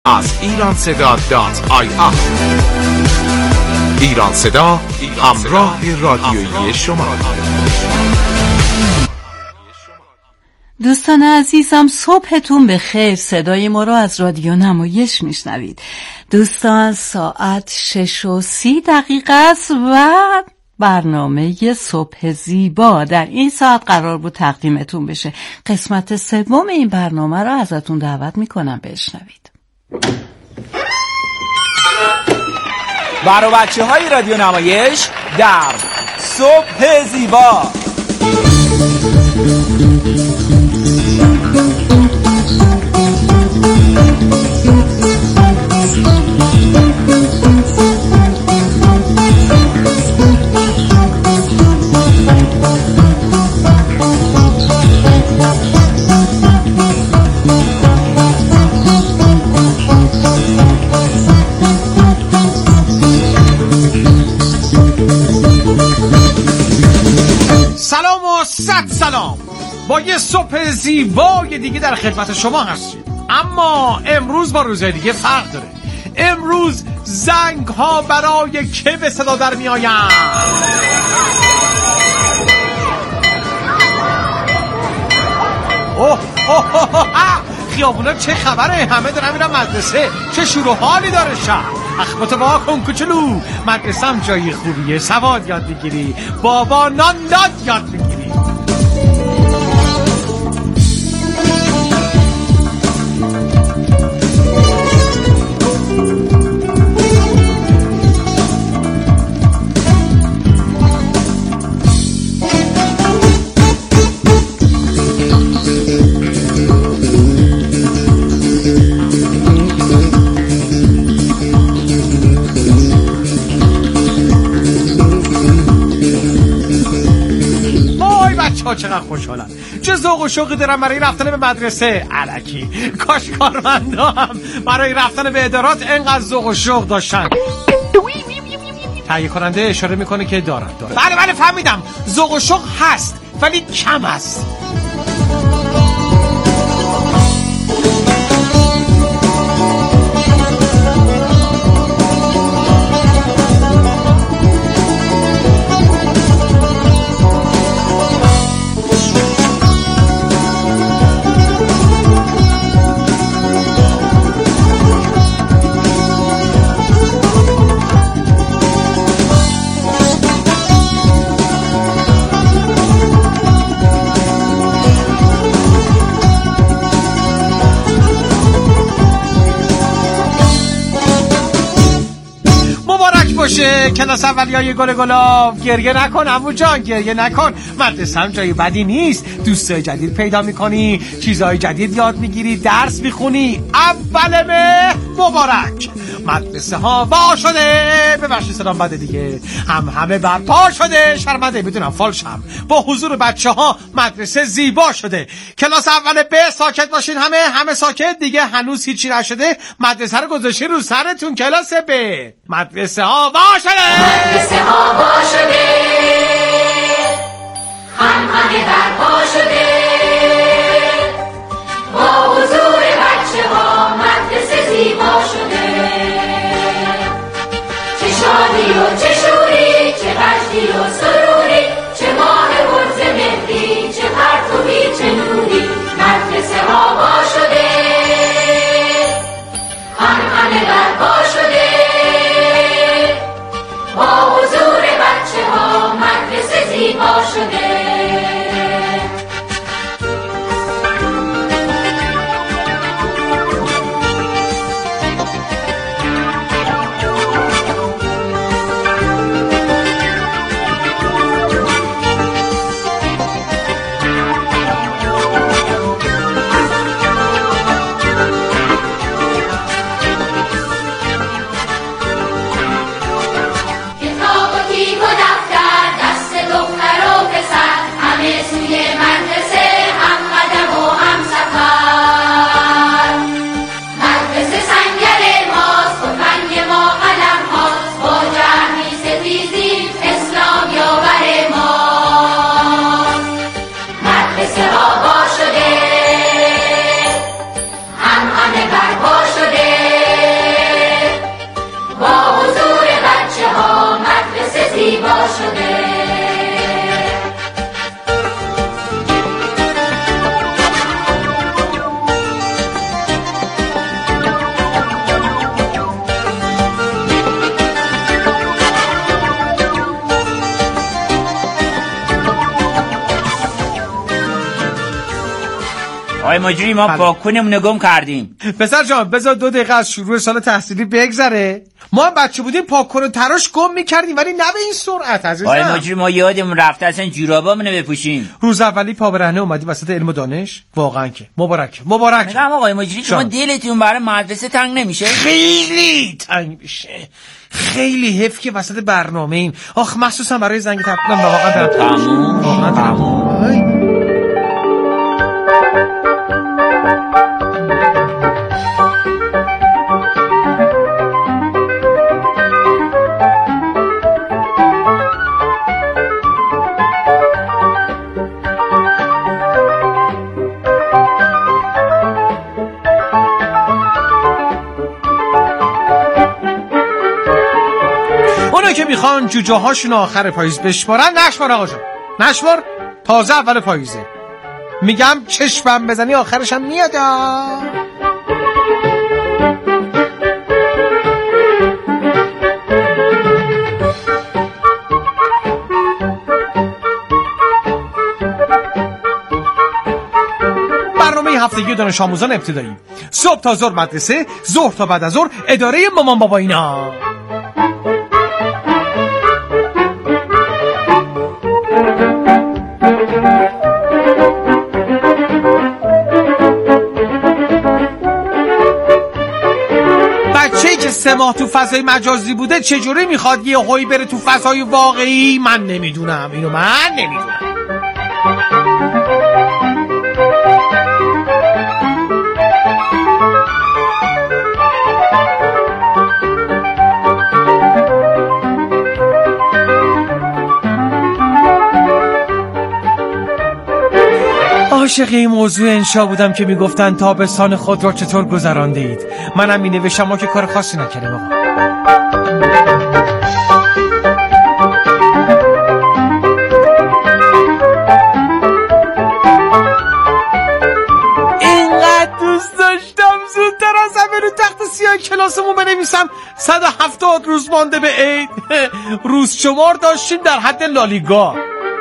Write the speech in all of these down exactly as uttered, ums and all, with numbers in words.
از ایران صدا دات آی آر. ایران صدا، همراه رادیویی شما. دوستان عزیزم، صبحتون به خیر. صدای ما رو از رادیو نمایش میشنوید. دوستان، ساعت شش و سی دقیقه است و برنامه صبح زیبا در این ساعت قرار بود تقدیمتون بشه. قسمت سوم این برنامه رو ازتون دعوت میکنم بشنوید. برای بچه های رادیو نمایش در صبح زیبا. سلام و صد سلام. با یه صبح زیبای دیگه در خدمت شما هستیم. اما امروز با روزهای دیگه فرق داره. امروز زنگ ها برای که به صدا در می آین؟ اوه اوه اوه خیابونا چه خبره؟ همه دارن میرن مدرسه. چه شور و حالی داره شهر. اخبات با کن کوچولو، مدرسه هم جای خوبیه، سواد یاد میگیری، بابا نان داد یاد میگیری. چقدر خوشحالم، چه ذوق و شوقی دارم برای رفتن به مدرسه. الکی کاش کارمندا هم برای رفتن به ادارات انقدر ذوق و شوق داشتن. تهیه کننده اشاره میکنه که دارد دارد بله بله فهمیدم، ذوق و شوق هست ولی کم است. باشه کلاس اولیای گل گلاب. گریه نکن عمو جان، گریه نکن. مدرسه هم جای بدی نیست. دوستای جدید پیدا میکنی، چیزای جدید یاد میگیری، درس میخونی. اول مه مبارک. مدرسه ها وا شده، ببخشید سلام بده دیگه، هم همه برپا شده. شرمنده میدونم فالشم. با حضور بچه ها مدرسه زیبا شده. کلاس اول ب ساکت باشین، همه همه ساکت دیگه. هنوز هیچی نشده، مدرسه رو گذاشتین رو سرتون. کلاس ب مدرسه ها وا شده، مدرسه ها وا شده، هم همه برپا شده. با حضور بچه ها مدرسه زیبا شده. چه شادی و چه شوری، چه وجدی و سروری، چه ماه و زمهری، چه پرتوی چه نوری. مدرسه ها وا شده، هم همه برپا شده. با حضور بچه ها مدرسه زیبا شده. کتاب و تیک و دفتر دست دختر و پسر، آقای مجری ما پاکونمون گم کردیم. پسر جان بذار دو دقیقه از شروع سال تحصیلی بگذره. ما هم بچه بودیم پاکون و تراش گم میکردیم ولی نه به این سرعت عزیزم. آقای مجری ما یادمون رفته اصلا جورابامونو بپوشیم. روز اولی پا برهنه اومدی وسط علم و دانش. واقعا که مبارک مبارک. میگم آقای مجری شما دلتون برای مدرسه تنگ نمیشه؟ خیلی تنگ میشه. خیلی حیف که وسط برنامه ایم. آخ مخصوصا برای زنگ تپلم واقعا دارم تموم واقعا تموم. که میخوان جوجه هاشون آخر پاییز بشمارن نشمار آقا جان نشمار تازه اول پاییزه. میگم چشمم بزنی آخرش هم میاد. برنامه هفتگی دانش آموزان ابتدایی صبح تا ظهر مدرسه، ظهر تا بعد از ظهر اداره مامان بابا اینا. سه ماه تو فضای مجازی بوده چجوری میخواد یه هوی بره تو فضای واقعی؟ من نمیدونم اینو من نمیدونم. عاشق این موضوع انشا بودم که میگفتن تابستان خود را چطور گذرانده اید. منم می نوشتم ما که کار خاصی نکردیم آقا. اینقدر دوست داشتم زودتر از همه رو تخت سیاه کلاسمون بنویسم صد و هفتاد روز مانده به عید. روز شمار داشتیم در حد لالیگا.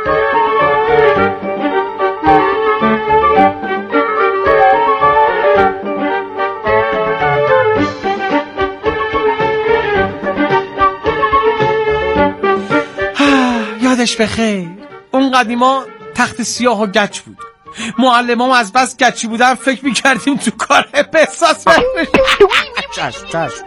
یادش بخیر اون قدیما تخت سیاه و گچ بود. معلمام از بس گچی بودن فکر میکردیم تو کار بساس چشم چشم.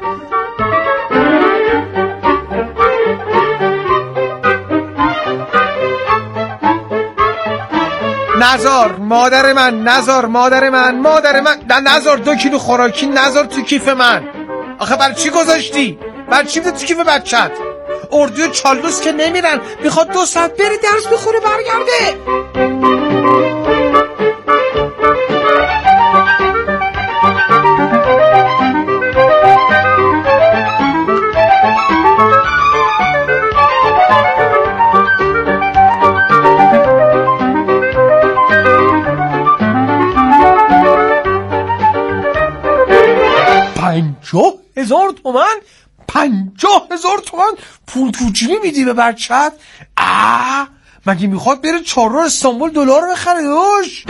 نزار مادر من، نزار مادر من، مادر من، نزار دو کیلو خوراکی نزار تو کیف من. آخه برای چی گذاشتی؟ برای چی میده تو کیف بچت؟ اردو چالوس که نمیرن، میخواد دو ساعت بره درس بخوره برگرده. پنجاه هزار تومن؟ پنجاه هزار تومن پول توجیبی میدی به بچت؟ آه مگه میخواد بره چهارراه استانبول دلار بخره دوش؟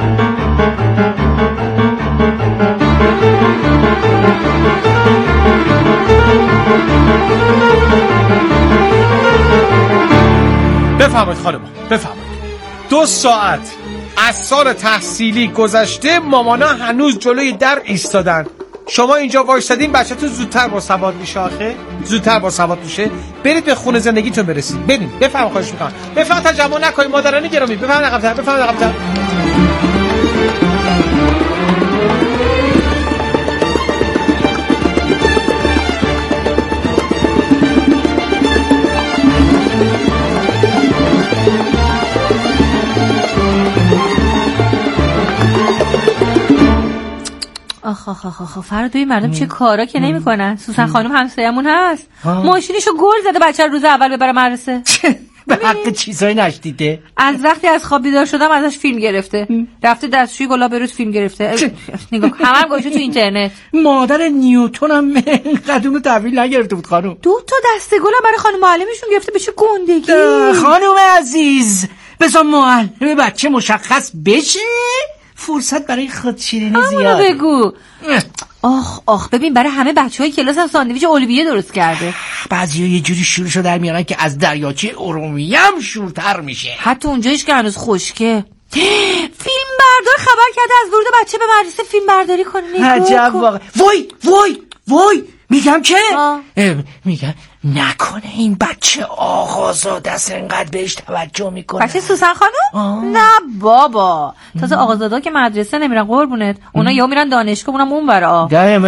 بفهمید خانم بفهمید دو ساعت از سال تحصیلی گذشته مامانا هنوز جلوی در ایستادن. شما اینجا وایسادین بچه‌تون زودتر با سواد میشه. آخه زودتر با سواد میشه. برید به خونه زندگیتون برسید. برید بفهم خواهش میکنم. بفهم تجمع نکنید مادران گرامی. بفهم عقب‌تر بفهم عقب‌تر. آخ آخ آخ آخ فرادوی مردم چه کارا که نمی‌کنن. سوسن خانم همسایه‌مون هست ماشینشو گل زده بچه روز اول ببره مدرسه. به حق چیزایی نشدیده. از وقتی از خواب بیدار شدم ازش فیلم گرفته. رفته دستشویی گلاب بروز فیلم گرفته. نگاه همه هم گوشه تو اینترنت. مادر نیوتن هم قدوم تحویل نگرفته بود خانم. دو تا دسته گلم برای خانم معلمشون گرفته. به چه گندگی. خانم عزیز بذار معلم بچه مشخص بشه فرصت برای خودشیرینی همونو زیاده. بگو. آخ آخ ببین برای همه بچهای کلاس هم ساندویچ اولویه درست کرده. بعضیا یه جوری شورشو در میارن که از دریاچه ارومیه هم شورتر میشه. حتی اونجایش که هنوز خشکه. فیلم بردار خبر کرده از ورود بچه به مدرسه فیلم برداری کنه. عجب واقعا. وای وای وای میگم که میگم نکنه این بچه آقازاده است انقدر بهش توجه میکنه. بچه سوسن خانم؟ نه بابا تازه آقازاده که مدرسه نمیرن قربونت، اونا یا میرن دانشگاه اونم اون برا.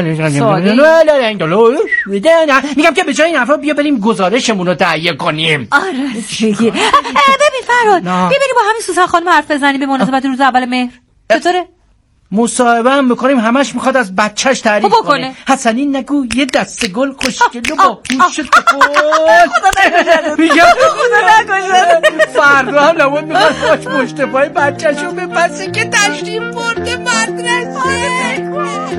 میگم که به جای این حرفا بیا بریم گزارشمون رو تهیه کنیم. آره بگیر. ببین فراد بیا بریم با همین سوسن خانم حرف بزنیم به مناسبت روز اول مهر. چطوره؟ مصاحبه هم میکنیم همش میخواد از بچهش تعریف کنه. حسنی نگو یه دست گل خوشگلو با پوشت کن. میگم خدا نکشه فردا هم نمون میخواد باش پشت پای بچهشو بپسه که تشریف برده مدرسه.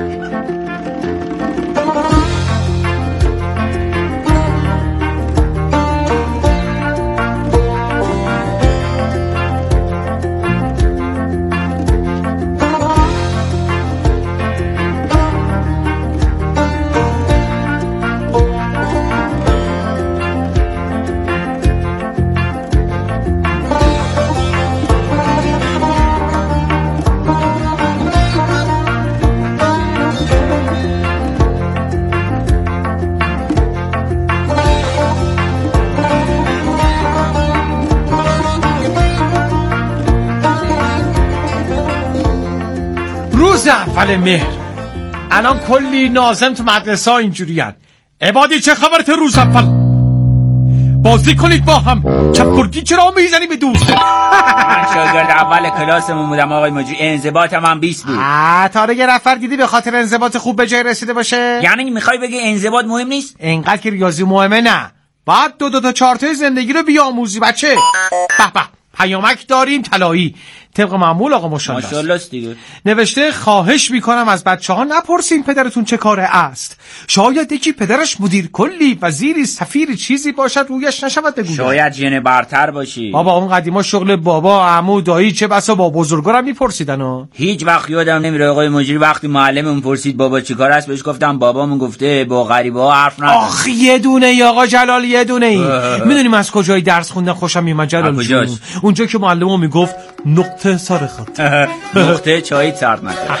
روز اول مهر الان کلی ناظم تو مدرسه ها اینجوری هن. عبادی چه خبرت روز اول؟ بازی کنید با هم. چپرگی چرا میزنی به دوست؟ من شاگرد اول کلاسمون بودم آقای مجری، انضباطم هم بیست بود. آه تا یه نفر دیدی به خاطر انضباط خوب به جای رسیده باشه؟ یعنی میخوای بگی انضباط مهم نیست؟ اینقدر که ریاضی مهمه نه. بعد دو دو تا چهار تا زندگی رو بیاموزی بچه. به به پیامک داریم طلایی طبق معمول آقا ماشاءالله. ماشاءالله است دیگه. نوشته خواهش میکنم از بچه‌ها نپرسین پدرتون چه کاره است. شاید یکی پدرش مدیر کلی، وزیری، سفیری چیزی باشد رویش نشود بگوید. شاید ژن برتر باشی. بابا اون قدیما شغل بابا، عمو، دایی چه بسا با بزرگارم میپرسیدن ها. هیچ وقت یادم نمیره آقای مجری وقتی معلممون پرسید بابا چیکار است بهش گفتم بابامون گفته با غریبه‌ها حرف نزن. آخ یه دونه ای آقا جلال یه دونه ای. میدونیم از کجای درس خوندن خوشم میومد جلال جون؟ اونجا که معلمم میگفت نقطه سر خط. نقطه چای سرد نکرد.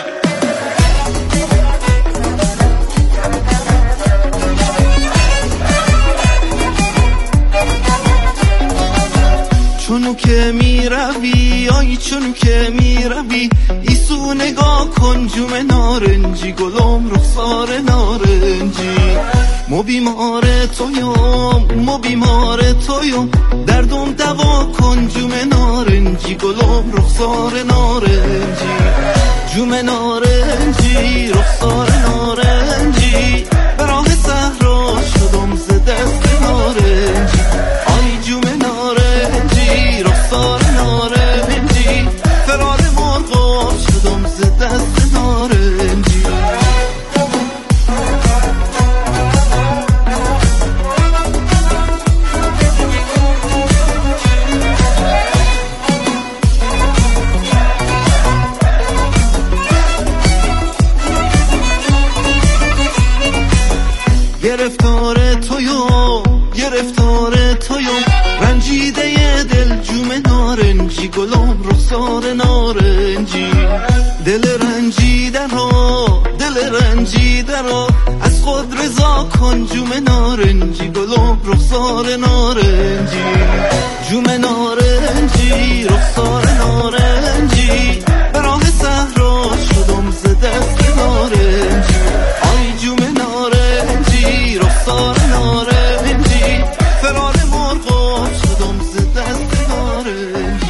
چونو که می روی آی چونو که می روی ایسو نگاه کن جوم نارنجی گلم رخسار نارنجی مو بیمار تویم مو بیمار تویم دردم دوا کن جوم نارنجی گلم رخسار نارنجی جوم نارنجی رخسار نارنجی به راه صحرا شدم ز دست نارنجی آی جوم نارنجی رخسار نارنجی فرار مرغا شدم ز دست نارنجی گرفتار تویو گرفتار تویو رنجیده دل جوم نارنجی گلم رخسار نارنجی دل رنجیده را دل رنجیده را از خود رضا کن جوم نارنجی گلم رخسار نارنجی جوم نارنجی رخسار نارنجی به راه صحرا شدم ز دست نارنجی آی جوم نارنجی رخسار نارنجی فرار مرغا شدم ز دست نارنجی.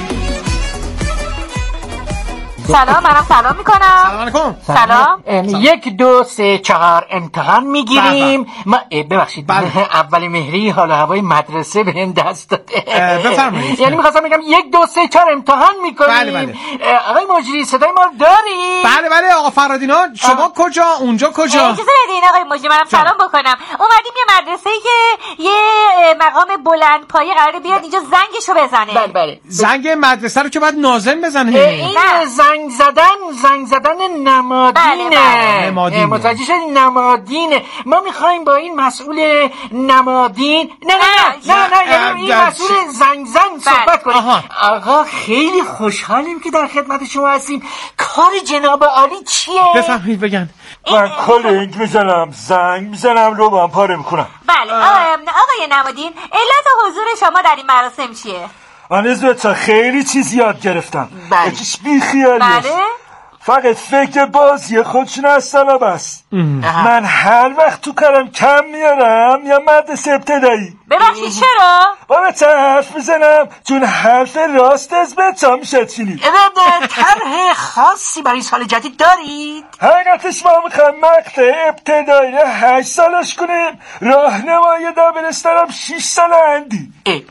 سلام منم سلام میکنم. سلام علیکم. سلام. یک دو سه چهار امتحان میگیریم. ما ببخشید اول مهری حال هوای مدرسه بهم دست داده. بفرمایید. یعنی می‌خواستم بگم یک دو سه چهار امتحان میکنیم. بله بله. آقای مجری صدای ما داری؟ بله بله آقا فرادینا شما کجا اونجا کجا؟ اجازه بدین آقای مجری منم سلام بکنم. اومدیم یه مدرسه که یه مقام بلند پایه قراره بیاد اینجا زنگشو بزنه. بله بله. زنگ مدرسه رو که باید ناظم بزنه. این زنگ زدن زنگ زدن نمادینه. بله بله. متوجه شدی؟ نمادینه. ما میخوایم با این مسئول نمادین نه نه نه نه یعنی این مسئول زنگ زن صحبت کنیم. آقا خیلی خوشحالیم که در خدمت شما هستیم. کار جناب عالی چیه؟ بفهمید بگن. من کلنگ میزنم، زنگ میزنم، لوبم پاره میکنم. بله آقای نمادین، علت حضور شما در این مراسم چیه؟ من از بچه خیلی چیز یاد گرفتم. بله. یکیش بیخیالیه. بله. فقط فکر بازی خودشون از طلب است. من هر وقت تو کارم کم میارم یا مدرسه ابتدایی. ببخشید چرا؟ با بچه حرف میزنم چون حرف راست از بچه میشه چینی. طرح خاصی برای سال جدید دارید؟ حقیقتش ما میخوایم مقطع ابتدایی هشت سالش کنیم، راهنمای دبیرستانم شیش سال اندی.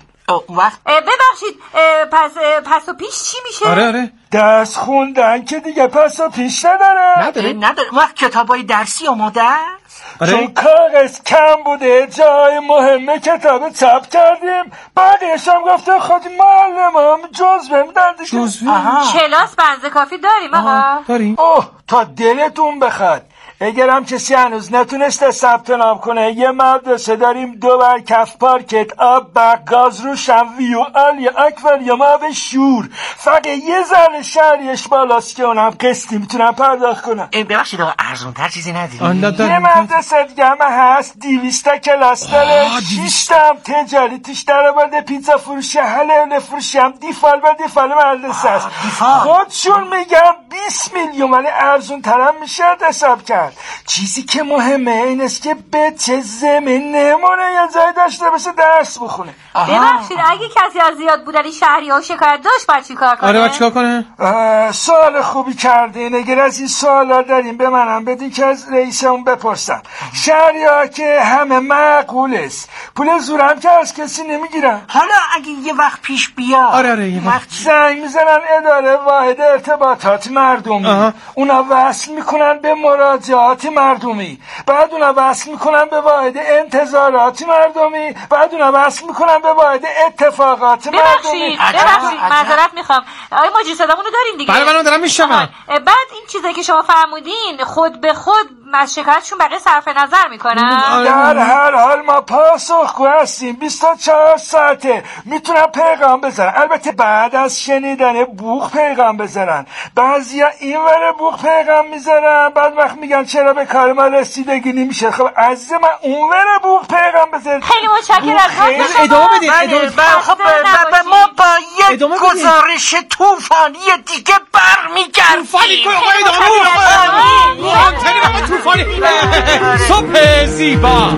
وقت ببخشید پس پس و پیش چی میشه؟ آره آره درس خوندن که دیگه پس و پیش نداره. نداره نداره. وقت کتابای درسی آماده است؟ آره. چون کاغذ کم بوده جای مهمه کتاب چاپ کردیم، بقیه‌ش هم گفته خود معلمم جزوه میدن دیگه. جزوه؟ کلاس بنز کافی داریم آقا؟ داریم. اوه تا دلتون بخواد. اگرم کسی هنوز نتونسته ثبت نام کنه، یه مدرسه داریم دو بر کف پارکت، آب برق گاز روشن، ویو عالی اکواریوم آب شور. فقط یه ذره شهریش بالاست که اونم قسطی میتونم پرداخت کنم. ببخشید آقا ارزون تر چیزی ندید؟ یه مدرسه دیگه هم هست دیویستا کلاس داره، شیشتا هم تجاری توش در آورده، پیتزا فروشی، حلوه فروشی هم دیفال و دیفال مدرسه است. خودشون میگم بیست میلیون، ولی ارزون ترم میشه حساب کرد. چیزی که مهمه این است که بچه زمین نمونه یا جای داشته باشه درس بخونه. ببخشید اگه کسی از زیاد بودن شهری ها شکایت داشت باید چی کار کنه؟ آره باید چی کار کنه؟ سوال خوبی کردین. اگر از این سوالا داریم به منم بدین که از رئیسمون بپرسن. شهری ها که همه معقول است، پول زورم که از کسی نمیگیرن. حالا اگه یه وقت پیش بیاد آره آره یه وقت زنگ میزنن اداره واحد ارتباطات مردمی. آه. اونا وصل میکنن به مراجعات مردمی، بعد اونا وصل میکنن به واحد انتظارات مردمی، بعد اونا وصل میکنن به واحد اتفاقات مردمی. ببخشید ببخشید معذرت میخوام آقای مجری صدامونو دارین دیگه؟ بله بله دارم میشنوم. بعد این چیزایی که شما فرمودین خود به خود از شکایتشون بقیه صرف نظر میکنن؟ در هر حال ما پاسخگو هستیم. بیست و چهار ساعته میتونن پیغام بزنن، البته بعد از شنیدن بوق پیغام بزنن. بعضیا این وره بوق پیغام میزنن، بعد وقت میگن چرا به کار ما رسیدگی نمیشه. خب عزیز من اون وره بوق پیغام بزنن. خیلی متشکرم. ادامه بدید ادامه. خب ما با یک گزارش طوفانی دیگه برمیگردیم. طوفانی کنه ادامه. طوفانی صبح زیبا.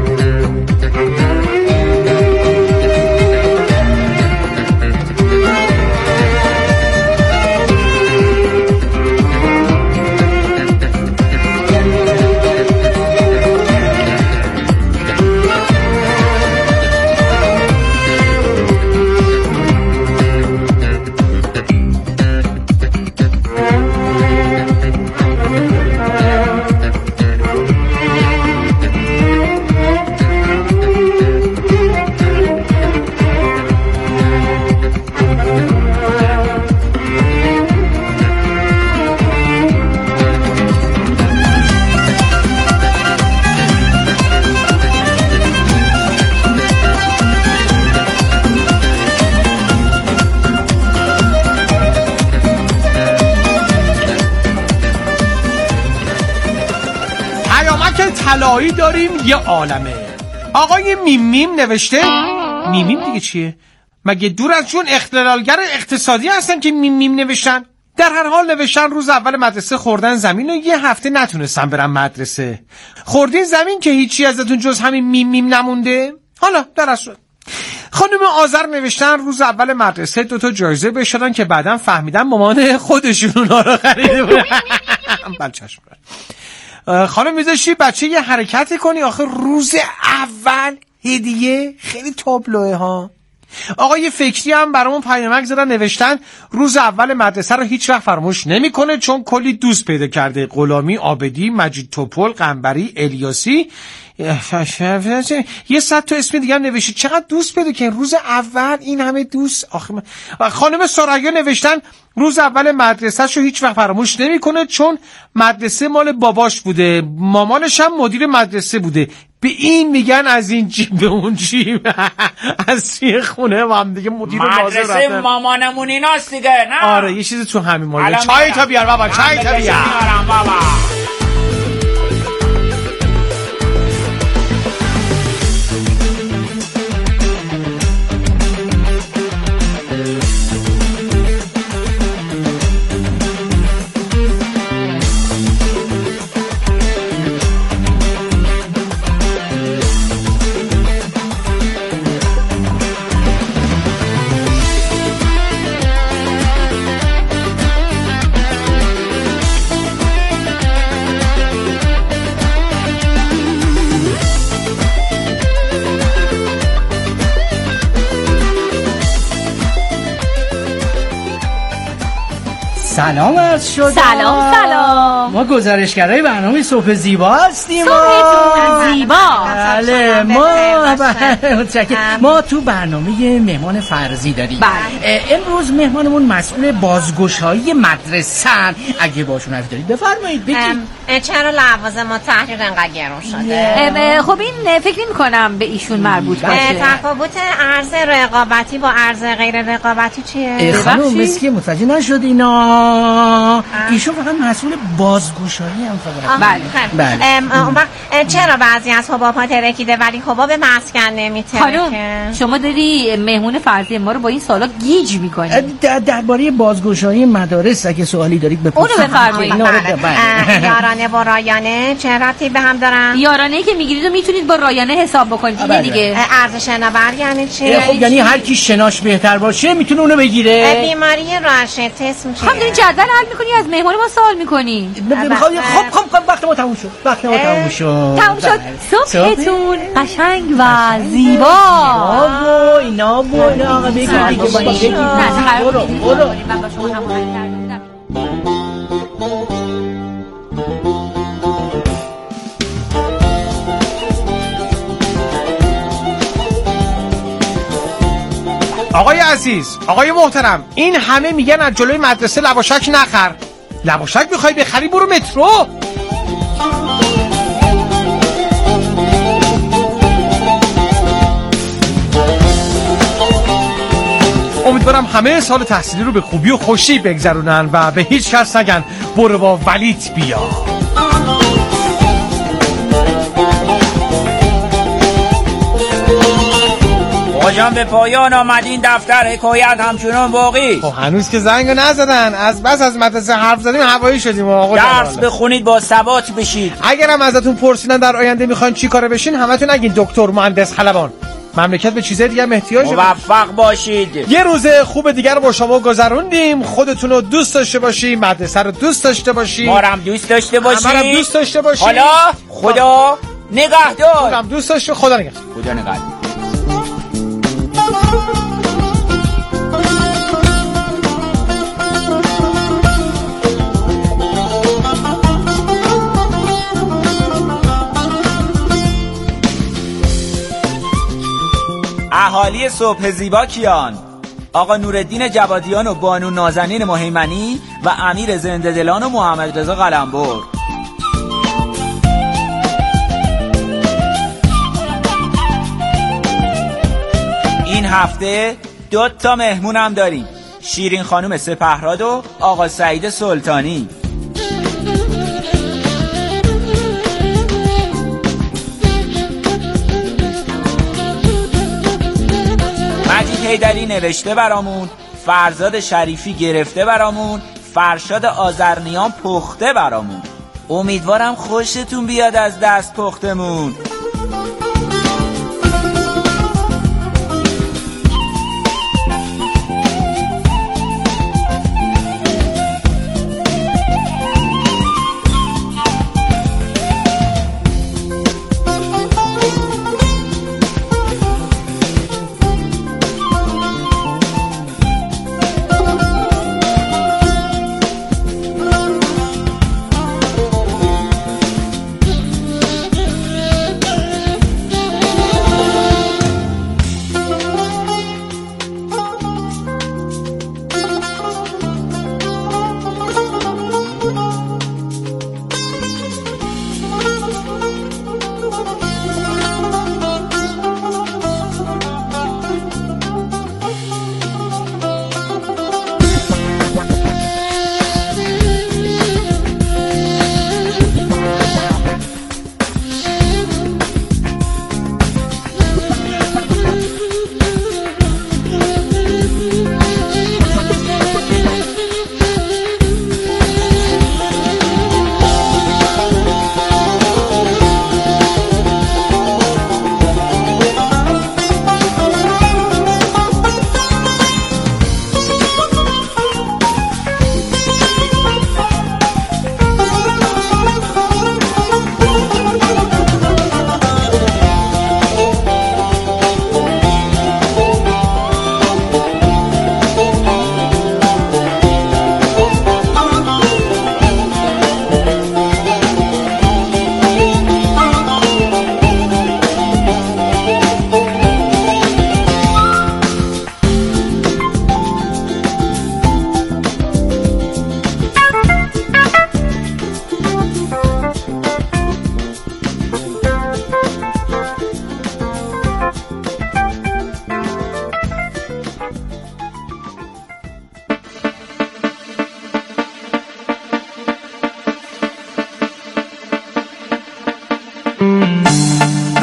طلایی داریم یه عالمه. آقای میمیم نوشته. میمیم دیگه چیه؟ مگه دور از جون اختلالگر اقتصادی هستن که میمیم نوشتن؟ در هر حال نوشتن روز اول مدرسه خوردن زمین و یه هفته نتونستم برم مدرسه. خوردین زمین که هیچی ازتون جز همین میمیم نمونده؟ حالا در اصل خانم آذر نوشتن روز اول مدرسه دوتا جایزه بهش دادن که بعدم فهمیدن مامان خودشون اونها رو خریده بودن. بلچشم. خانم میذاشی بچه یه حرکتی کنی آخه روز اول هدیه خیلی تابلوه ها. آقای فکری هم برامون پیامک زدن نوشتن روز اول مدرسه رو هیچ وقت فراموش نمیکنه چون کلی دوست پیدا کرده. غلامی، عابدی، مجید توپل، قنبری، الیاسی، یه صد تا اسم دیگه هم نوشید. چقدر دوست پیدا که روز اول این همه دوست. آخه من... خانم سریا نوشتن روز اول مدرسه‌شو هیچ وقت فراموش نمیکنه چون مدرسه مال باباش بوده، مامانش هم مدیر مدرسه بوده. به این میگن از این جیب به اون جیب. از توی خونه و هم دیگه مدیر مدرسه مامانمون ایناست دیگه، نه؟ آره یه چیزی تو همین مایه. چای تا بیار بابا، چای تا بیار بابا. سلام عرض شدم. سلام سلام. ما گزارشگرای برنامه صبح زیبا هستیم. صبحتون زیبا. بله ما ما تو برنامه مهمان فرضی داریم. بله. امروز مهمانمون مسئول بازگشایی مدرسه. اگه باشون حرف دارید بفرمایید بگید. چرا لوازم و تحریر انقدر گرون شده؟ خب این فکر نمی‌کنم به ایشون مربوط باشه. تفاوت ارز رقابتی با ارز غیر رقابتی چیه؟ خانم مسکی متوجه نشد اینا. ایشون فقط مسئول بازگشایی هم فقط. بله بله. اون وقت چرا بعضی از حباب‌ها ترکیده ولی حباب مسکن نمیترکه؟ خانم شما داری مهمون فرضی ما رو با این سوالا گیج می‌کنی. درباره بازگشایی مدارس اگه سوالی دارید بپرسید. اونو بفرمایید. یارانه با رایانه چه ربطی به هم دارن؟ یارانه‌ای که میگیرید و میتونید با رایانه حساب بکنید. دیگه دیگه. ارز شناور یعنی چی؟ خب یعنی هر کی شناش بهتر باشه میتونه اونو بگیره. بیماری راشد تست میشه. خب داری جدول حل میکنی از مهمان ما سوال میکنی. خب خب خب وقت ما تموم شد. وقت ما تموم شد. تموم شد. صبحتون قشنگ و زیبا. آقا اینا بود آقا بگید بگید. برو برو. من با شما همکاری کردم. آقای عزیز، آقای محترم، این همه میگن از جلوی مدرسه لواشک نخر. لواشک میخوای بخری برو مترو. امیدوارم همه سال تحصیلی رو به خوبی و خوشی بگذرونن و به هیچ کس نگن برو با ولیت بیا. آجان به پایان آمد این دفتر حکایت همچنان باقی. خب هنوز که زنگو نزدن، از بس از مدرسه حرف زدیم هوایی شدیم آقا. درس بخونید با ثبات بشید. اگرم ازتون پرسیدن در آینده میخواین چی کاره بشین همتون نگین دکتر، مهندس، خلبان. مملکت به چیزای دیگه احتیاج داره. موفق باشید. یه روز خوب دیگر با شما گذروندیم. خودتون رو دوست داشته باشین، مدرسه رو دوست داشته باشین، ما هم دوست داشته باشین، ما هم دوست داشته باشین. حالا خدا نگهدار. خودم دوست داشته، خدا نگهدار. خدا نگهدار. اهالی صبح زیبا کیان؟ آقا نورالدین جوادیان و بانو نازنین مهیمنی و امیر زنده دلان و محمد رضا قلمبر. این هفته دو تا مهمون هم داریم، شیرین خانم سپهراد و آقا سعید سلطانی. مجید حیدری نوشته برامون، فرزاد شریفی گرفته برامون، فرشاد آذرنیان پخته برامون. امیدوارم خوشتون بیاد از دست پختمون.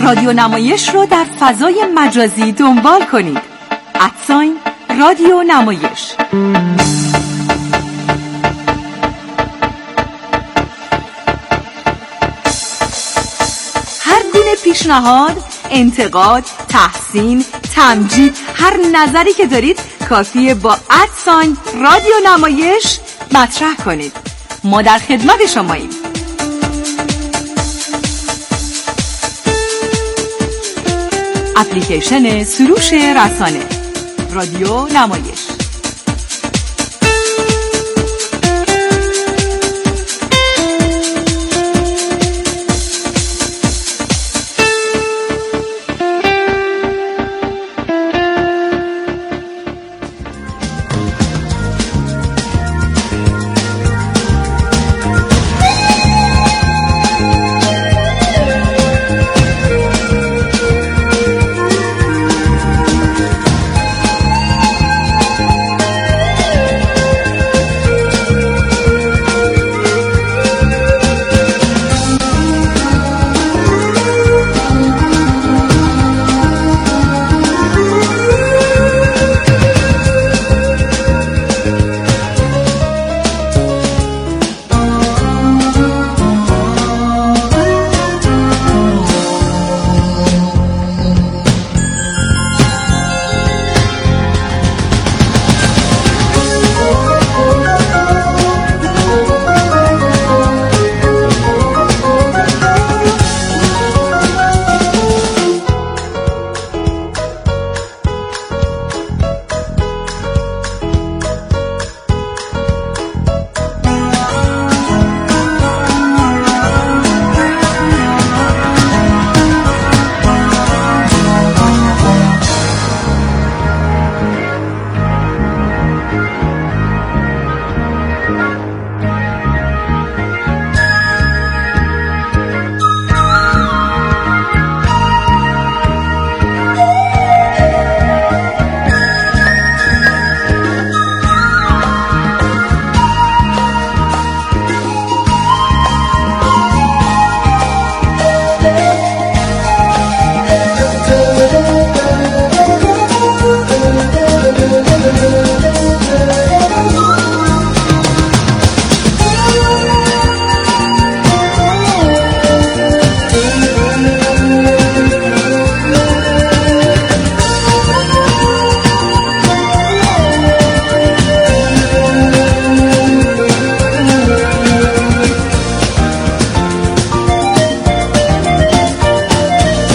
رادیو نمایش رو در فضای مجازی دنبال کنید. ادساین رادیو نمایش. هر گونه پیشنهاد، انتقاد، تحسین، تمجید، هر نظری که دارید کافیه با ادساین رادیو نمایش مطرح کنید. ما در خدمت شماییم. اپلیکیشن سروش رسانه رادیو نمایش.